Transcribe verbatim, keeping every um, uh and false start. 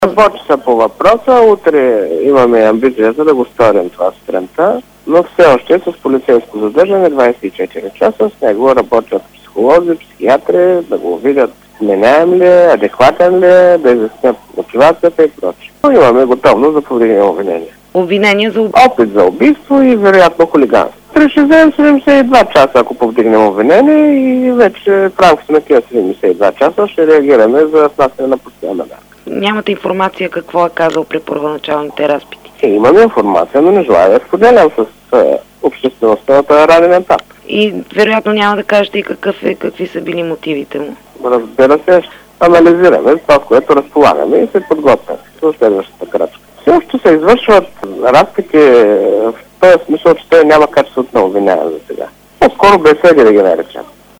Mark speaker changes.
Speaker 1: Работи се по въпроса, утре имаме амбицията да го сторим това сутринта, но все още с полицейско задържане двадесет и четири часа. С него работят психолози, психиатри, да го видят сменяем ли, адекватен ли, да изяснят мотивацията и прочее. Имаме готовност да повдигнем обвинение.
Speaker 2: Обвинение за убийство?
Speaker 1: Опит за убийство и вероятно хулиганство. Ще вземем седемдесет и два часа, ако повдигнем обвинение, и вече в рамките на тези седемдесет и два часа ще реагираме за внасяне на постоянна мярка.
Speaker 2: Нямате информация какво е казал при първоначалните разпити?
Speaker 1: Е, имаме информация, но не желая да споделям с е, обществеността на този ранен етап.
Speaker 2: И вероятно няма да кажете и какъв е, какви са били мотивите му?
Speaker 1: Разбира се, ще анализираме това, с което разполагаме и се подготвяме за следващата крачка. Все още се извършват разпити в този смисъл, че те няма качеството на обвиняем за сега. По-скоро беседи да ги наречем.